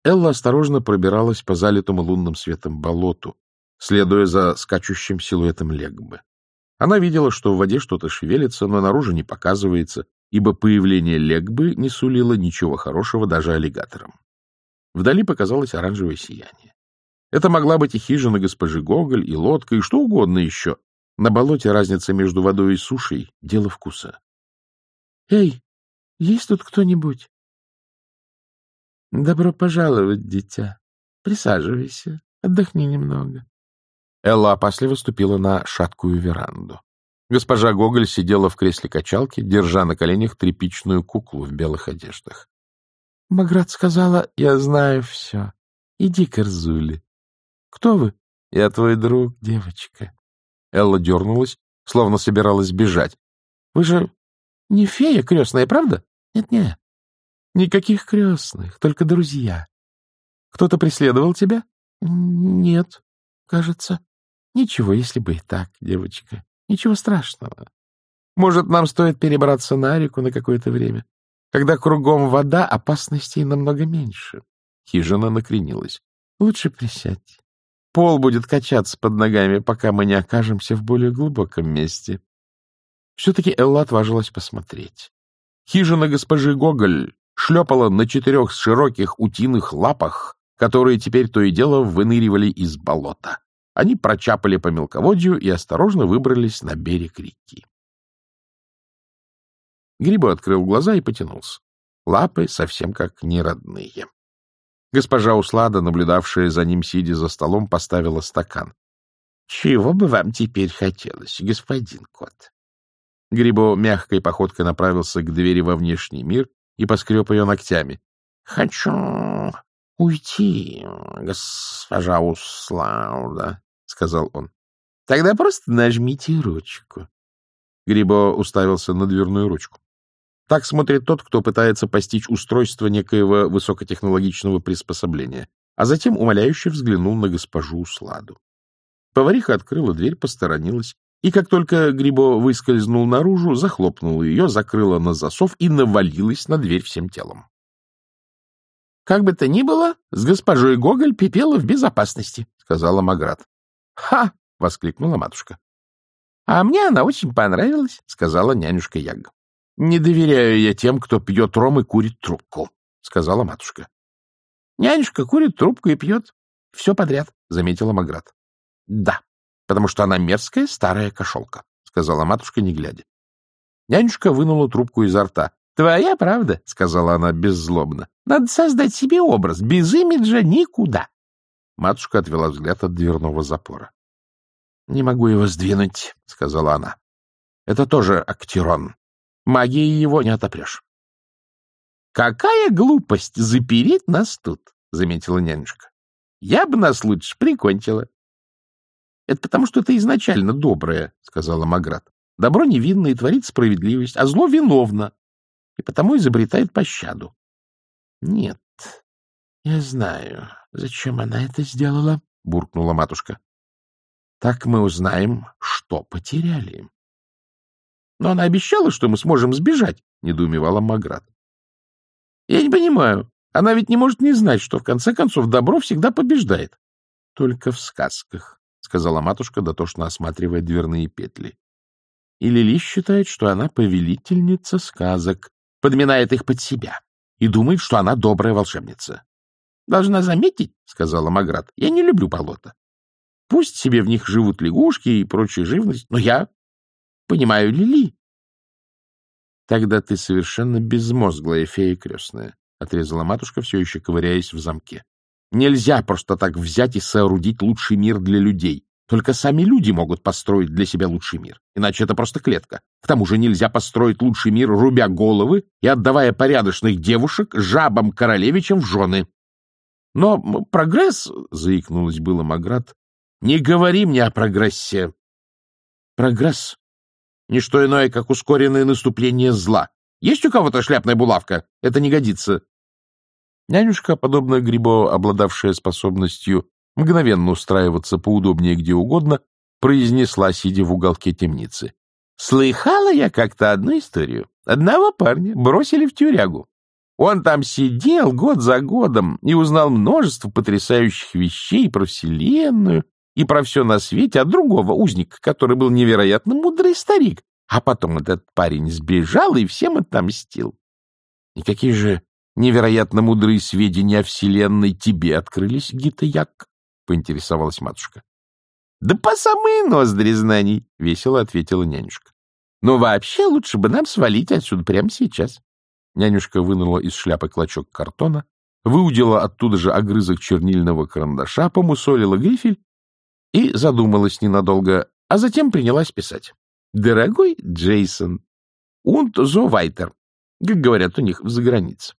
Элла осторожно пробиралась по залитому лунным светом болоту, следуя за скачущим силуэтом Легбы. Она видела, что в воде что-то шевелится, но наружу не показывается, ибо появление Легбы не сулило ничего хорошего даже аллигаторам. Вдали показалось оранжевое сияние. Это могла быть и хижина госпожи Гоголь, и лодка, и что угодно еще. На болоте разница между водой и сушей — дело вкуса. — Эй, есть тут кто-нибудь? — Добро пожаловать, дитя. Присаживайся, отдохни немного. Элла опасливо ступила на шаткую веранду. Госпожа Гоголь сидела в кресле качалки, держа на коленях тряпичную куклу в белых одеждах. — Маград сказала, я знаю все. Иди к Эрзуле. — Кто вы? — Я твой друг, девочка. Элла дернулась, словно собиралась бежать. — Вы же не фея крестная, правда? — Нет-нет. Никаких крестных, только друзья. Кто-то преследовал тебя? — Нет, кажется. Ничего, если бы и так, девочка. Ничего страшного. Может, нам стоит перебраться на реку на какое-то время? Когда кругом вода, опасностей намного меньше. Хижина накренилась. Лучше присядь. Пол будет качаться под ногами, пока мы не окажемся в более глубоком месте. Все-таки Элла отважилась посмотреть. Хижина госпожи Гоголь шлепала на 4 широких утиных лапах, которые теперь то и дело выныривали из болота. Они прочапали по мелководью и осторожно выбрались на берег реки. Грибо открыл глаза и потянулся. Лапы совсем как неродные. Госпожа Услада, наблюдавшая за ним, сидя за столом, поставила стакан. — Чего бы вам теперь хотелось, господин кот? Грибо мягкой походкой направился к двери во внешний мир и поскреб ее ногтями. — Хочу уйти, госпожа Услада, — сказал он. — Тогда просто нажмите ручку. Грибо уставился на дверную ручку. Так смотрит тот, кто пытается постичь устройство некоего высокотехнологичного приспособления, а затем умоляюще взглянул на госпожу Усладу. Повариха открыла дверь, посторонилась, и как только Грибо выскользнул наружу, захлопнула ее, закрыла на засов и навалилась на дверь всем телом. — Как бы то ни было, с госпожой Гоголь Пепела в безопасности, — сказала Маград. — Ха! — воскликнула матушка. — А мне она очень понравилась, — сказала нянюшка Ягга. — Не доверяю я тем, кто пьет ром и курит трубку, — сказала матушка. — Нянюшка курит трубку и пьет все подряд, — заметила Маград. — Да, потому что она мерзкая старая кошелка, — сказала матушка, не глядя. Нянюшка вынула трубку изо рта. — Твоя правда, — сказала она беззлобно. — Надо создать себе образ. Без имиджа никуда. Матушка отвела взгляд от дверного запора. — Не могу его сдвинуть, — сказала она. — Это тоже актерон. Магией его не отопрешь. — Какая глупость запереть нас тут, — заметила нянюшка. — Я бы нас лучше прикончила. — Это потому, что ты изначально добрая, — сказала Маград. — Добро невинно и творит справедливость, а зло виновно, и потому изобретает пощаду. — Нет, я знаю, зачем она это сделала, — буркнула матушка. — Так мы узнаем, что потеряли. — Но она обещала, что мы сможем сбежать, — недоумевала Маград. — Я не понимаю, она ведь не может не знать, что в конце концов добро всегда побеждает. — Только в сказках, — сказала матушка, дотошно осматривая дверные петли. И Лили считает, что она повелительница сказок, подминает их под себя и думает, что она добрая волшебница. — Должна заметить, — сказала Маград, — я не люблю болота. Пусть себе в них живут лягушки и прочая живность, но я понимаю Лили. — Тогда ты совершенно безмозглая фея крестная, — отрезала матушка, все еще ковыряясь в замке. — Нельзя просто так взять и соорудить лучший мир для людей. Только сами люди могут построить для себя лучший мир. Иначе это просто клетка. К тому же нельзя построить лучший мир, рубя головы и отдавая порядочных девушек жабам-королевичам в жены. — Но прогресс, — заикнулась было Маград, — не говори мне о прогрессе. Прогресс — не что иное, как ускоренное наступление зла. Есть у кого-то шляпная булавка? Это не годится. Нянюшка, подобно Грибо, обладавшая способностью мгновенно устраиваться поудобнее где угодно, произнесла, сидя в уголке темницы. — Слыхала я как-то одну историю. Одного парня бросили в тюрягу. Он там сидел год за годом и узнал множество потрясающих вещей про Вселенную и про все на свете от другого узника, который был невероятно мудрый старик. А потом этот парень сбежал и всем отомстил. И какие же невероятно мудрые сведения о Вселенной тебе открылись, Гита-як? — поинтересовалась матушка. — Да по самые ноздри знаний, — весело ответила нянюшка. — Но вообще лучше бы нам свалить отсюда прямо сейчас. Нянюшка вынула из шляпы клочок картона, выудила оттуда же огрызок чернильного карандаша, помусолила грифель и задумалась ненадолго, а затем принялась писать. «Дорогой Джейсон, und so weiter», как говорят у них в загранице.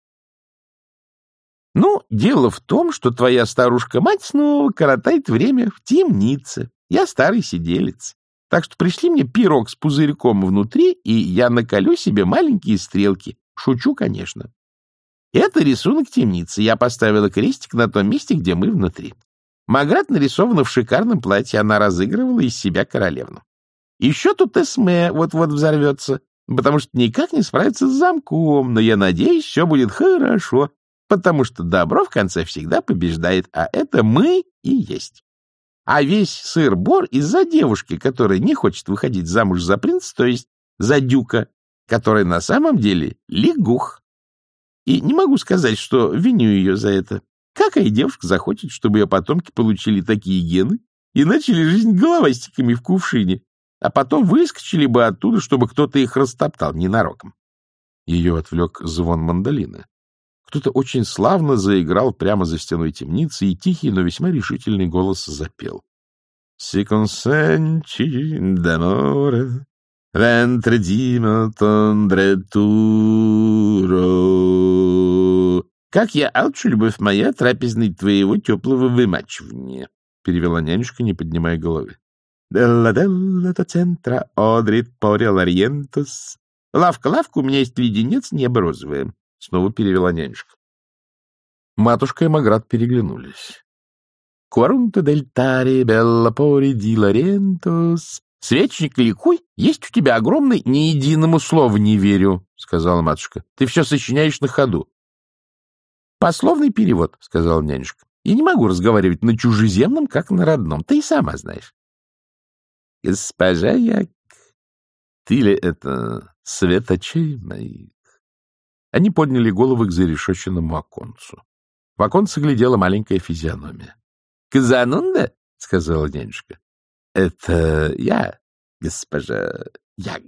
Ну, дело в том, что твоя старушка-мать снова коротает время в темнице. Я старый сиделец. Так что пришли мне пирог с пузырьком внутри, и я наколю себе маленькие стрелки. Шучу, конечно. Это рисунок темницы. Я поставила крестик на том месте, где мы внутри. Маград нарисована в шикарном платье. Она разыгрывала из себя королевну. Еще тут Эсме вот-вот взорвется, потому что никак не справится с замком. Но я надеюсь, все будет хорошо, потому что добро в конце всегда побеждает, а это мы и есть. А весь сыр-бор из-за девушки, которая не хочет выходить замуж за принца, то есть за дюка, который на самом деле лягух. И не могу сказать, что виню ее за это. Какая девушка захочет, чтобы ее потомки получили такие гены и начали жизнь головастиками в кувшине, а потом выскочили бы оттуда, чтобы кто-то их растоптал ненароком? Ее отвлек звон мандолины. Кто-то очень славно заиграл прямо за стеной темницы, и тихий, но весьма решительный голос запел. «Si consenti d'amore, ventre di tondreturo». «Как я алчу, любовь моя, трапезной твоего теплого вымачивания», — перевела нянюшка, не поднимая головы. «Делла-делла то центра одрит поре лариентус». «Лавка, у меня есть леденец, небо розовое», — снова перевела нянюшка. Матушка и Маград переглянулись. «Куарунта дель таре белла пори ди ларентус». «Свечник, ликуй, есть у тебя огромный, ни единому слову не верю», — сказала матушка. «Ты все сочиняешь на ходу». «Пословный перевод», — сказала нянюшка. «Я не могу разговаривать на чужеземном, как на родном. Ты и сама знаешь». «Госпожа Як, ты ли это свет очей моих?» Они подняли головы к зарешоченному оконцу. В оконце глядела маленькая физиономия. «Казанунда?» — сказала нянюшка. «Это я, госпожа Яг».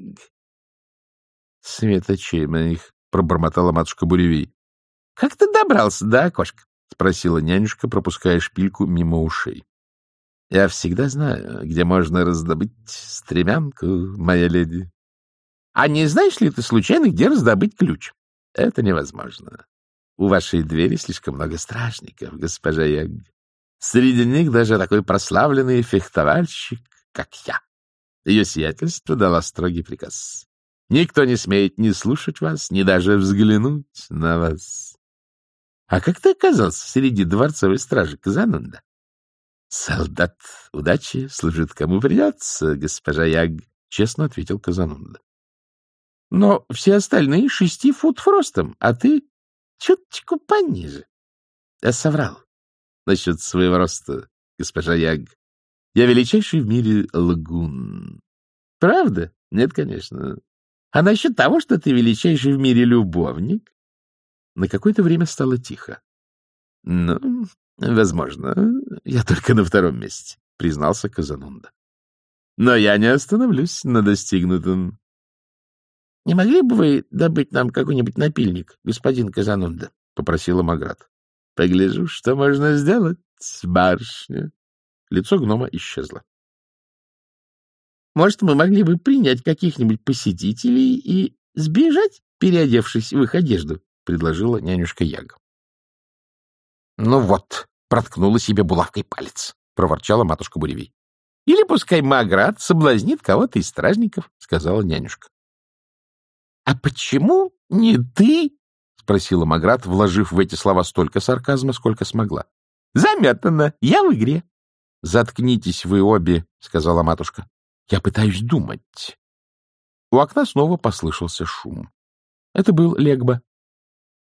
«Свет очей моих», — пробормотала матушка Буревей. «Как ты добрался до окошка?» — спросила нянюшка, пропуская шпильку мимо ушей. «Я всегда знаю, где можно раздобыть стремянку, моя леди». «А не знаешь ли ты случайно, где раздобыть ключ?» «Это невозможно. У вашей двери слишком много стражников, госпожа Яг. Среди них даже такой прославленный фехтовальщик, как я. Ее сиятельство дала строгий приказ. Никто не смеет ни слушать вас, ни даже взглянуть на вас». «А как ты оказался среди дворцовой стражи, Казанунда?» «Солдат удачи служит кому придется, госпожа Яг», — честно ответил Казанунда. «Но все остальные 6 футов ростом, а ты чуточку пониже». Я соврал насчет своего роста, госпожа Яг. Я величайший в мире лгун. Правда? Нет, конечно. А насчет того, что ты величайший в мире любовник? На какое-то время стало тихо. Ну, возможно, я только на 2-м месте, признался Казанунда. Но я не остановлюсь на достигнутом. — Не могли бы вы добыть нам какой-нибудь напильник, господин Казанунда? — попросила Маград. — Погляжу, что можно сделать, барышня. Лицо гнома исчезло. — Может, мы могли бы принять каких-нибудь посетителей и сбежать, переодевшись в их одежду? — предложила нянюшка Яга. — Ну вот, проткнула себе булавкой палец, — проворчала матушка Буревей. — Или пускай Маград соблазнит кого-то из стражников, — сказала нянюшка. — А почему не ты? — спросила Маград, вложив в эти слова столько сарказма, сколько смогла. — Заметано, я в игре. — Заткнитесь вы обе, — сказала матушка. — Я пытаюсь думать. У окна снова послышался шум. Это был Легба.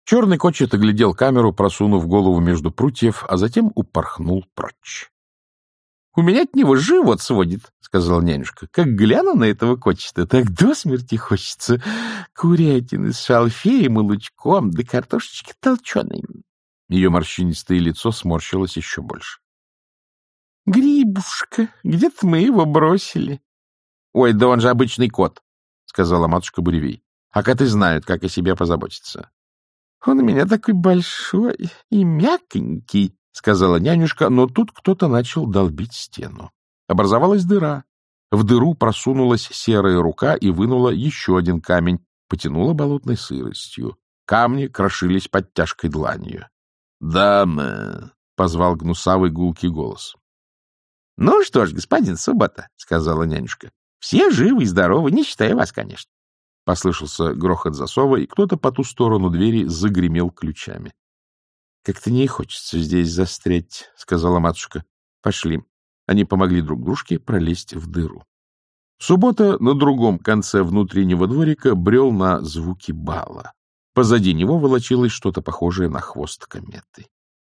Черный кочет оглядел камеру, просунув голову между прутьев, а затем упорхнул прочь. — У меня от него живот сводит, — сказала нянюшка. — Как гляну на этого кочета, так до смерти хочется курятины с шалфеем и лучком, да картошечки толченой. Ее морщинистое лицо сморщилось еще больше. — Грибушка, где-то мы его бросили. — Ой, да он же обычный кот, — сказала матушка Буревей. — А коты знают, как о себе позаботиться. — Он у меня такой большой и мягкенький, — сказала нянюшка, но тут кто-то начал долбить стену. Образовалась дыра. В дыру просунулась серая рука и вынула еще один камень, потянула болотной сыростью. Камни крошились под тяжкой дланью. — Дама! — позвал гнусавый гулкий голос. — Ну что ж, господин Суббота, — сказала нянюшка, — все живы и здоровы, не считая вас, конечно. Послышался грохот засова, и кто-то по ту сторону двери загремел ключами. — Как-то не хочется здесь застрять, — сказала матушка. — Пошли. Они помогли друг дружке пролезть в дыру. Суббота на другом конце внутреннего дворика брел на звуки бала. Позади него волочилось что-то похожее на хвост кометы.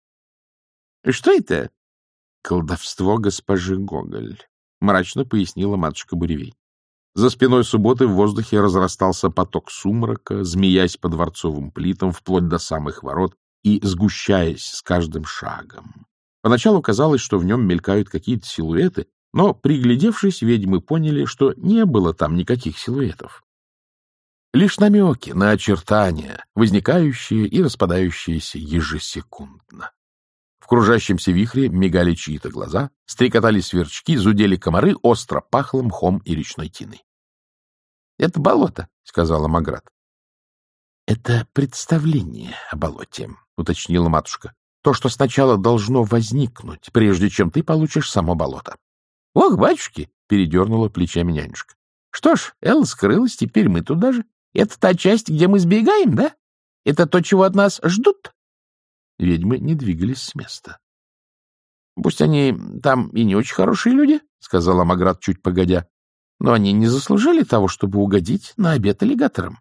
— Что это? — Колдовство госпожи Гоголь, — мрачно пояснила матушка Буревей. За спиной Субботы в воздухе разрастался поток сумрака, змеясь по дворцовым плитам вплоть до самых ворот и сгущаясь с каждым шагом. Поначалу казалось, что в нем мелькают какие-то силуэты, но, приглядевшись, ведьмы поняли, что не было там никаких силуэтов. Лишь намеки на очертания, возникающие и распадающиеся ежесекундно. В кружащемся вихре мигали чьи-то глаза, стрекотали сверчки, зудели комары, остро пахло мхом и речной тиной. — Это болото, — сказала Маград. — Это представление о болоте, — уточнила матушка. — То, что сначала должно возникнуть, прежде чем ты получишь само болото. — Ох, батюшки! — передернула плечами нянюшка. — Что ж, Элла скрылась, теперь мы туда же. Это та часть, где мы сбегаем, да? Это то, чего от нас ждут? Ведьмы не двигались с места. — Пусть они там и не очень хорошие люди, — сказала Маград чуть погодя, — но они не заслужили того, чтобы угодить на обед аллигаторам.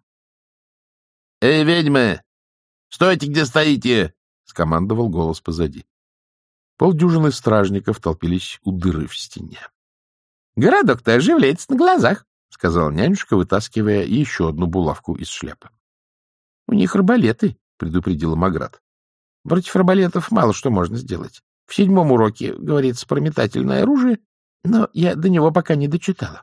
— Эй, ведьмы! Стойте, где стоите! — скомандовал голос позади. Полдюжины стражников толпились у дыры в стене. — Городок-то оживляется на глазах, — сказала нянюшка, вытаскивая еще одну булавку из шляпы. — У них арбалеты, — предупредила Маград. — Против арбалетов мало что можно сделать. В 7-м уроке говорится про метательное оружие, но я до него пока не дочитала.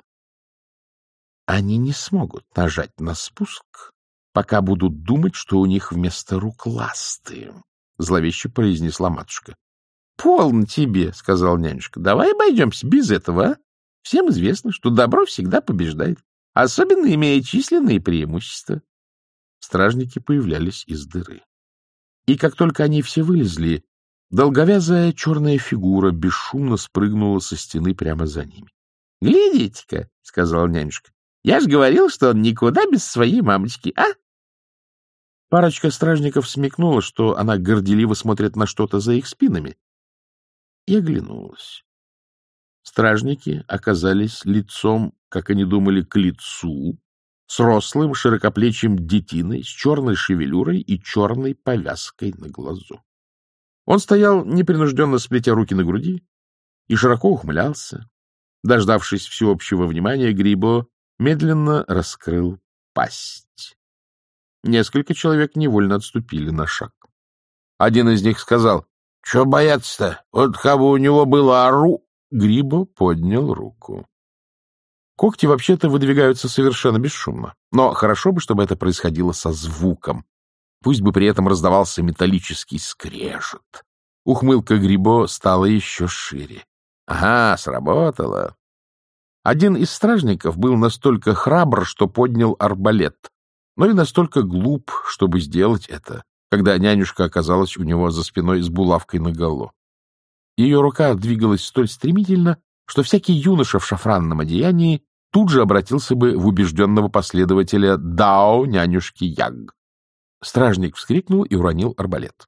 — Они не смогут нажать на спуск, пока будут думать, что у них вместо рук ласты, — зловеще произнесла матушка. — Полно тебе, — сказал нянюшка. — Давай обойдемся без этого, а? Всем известно, что добро всегда побеждает, особенно имея численные преимущества. Стражники появлялись из дыры. И как только они все вылезли, долговязая черная фигура бесшумно спрыгнула со стены прямо за ними. — Глядите-ка, — сказал нянюшка, — я ж говорил, что он никуда без своей мамочки, а? Парочка стражников смекнула, что она горделиво смотрит на что-то за их спинами, и оглянулась. Стражники оказались лицом, как они думали, к лицу, с рослым широкоплечим детиной, с черной шевелюрой и черной повязкой на глазу. Он стоял, непринужденно сплетя руки на груди, и широко ухмылялся. Дождавшись всеобщего внимания, Грибо медленно раскрыл пасть. Несколько человек невольно отступили на шаг. Один из них сказал: — Чего бояться-то? Вот как бы у него было ору. Грибо поднял руку. Когти вообще-то выдвигаются совершенно бесшумно, но хорошо бы, чтобы это происходило со звуком. Пусть бы при этом раздавался металлический скрежет. Ухмылка Грибо стала еще шире. Ага, сработало. Один из стражников был настолько храбр, что поднял арбалет, но и настолько глуп, чтобы сделать это, когда нянюшка оказалась у него за спиной с булавкой наголо. Ее рука двигалась столь стремительно, что всякий юноша в шафранном одеянии тут же обратился бы в убежденного последователя Дао нянюшки Яг. Стражник вскрикнул и уронил арбалет.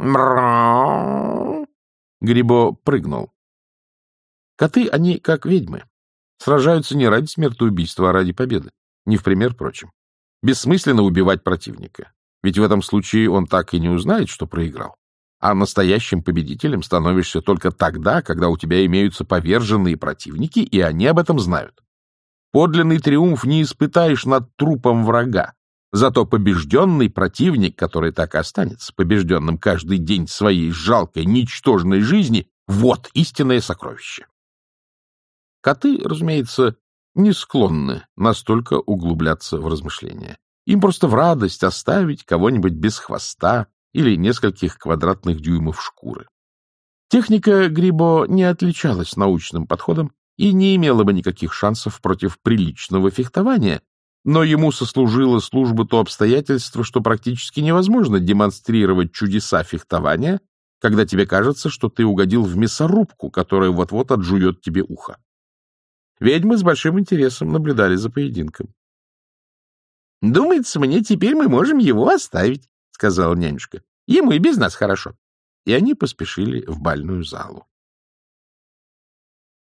Грибо прыгнул. Коты, они как ведьмы. Сражаются не ради смертоубийства, а ради победы. Не в пример прочим. Бессмысленно убивать противника. Ведь в этом случае он так и не узнает, что проиграл. А настоящим победителем становишься только тогда, когда у тебя имеются поверженные противники, и они об этом знают. Подлинный триумф не испытаешь над трупом врага. Зато побежденный противник, который так и останется побежденным каждый день своей жалкой, ничтожной жизни, вот истинное сокровище. Коты, разумеется, не склонны настолько углубляться в размышления. Им просто в радость оставить кого-нибудь без хвоста или нескольких квадратных дюймов шкуры. Техника Грибо не отличалась научным подходом и не имела бы никаких шансов против приличного фехтования, но ему сослужило службу то обстоятельство, что практически невозможно демонстрировать чудеса фехтования, когда тебе кажется, что ты угодил в мясорубку, которая вот-вот отжует тебе ухо. Ведьмы с большим интересом наблюдали за поединком. — Думается мне, теперь мы можем его оставить, — сказала нянюшка. — Ему и без нас хорошо. И они поспешили в бальную залу.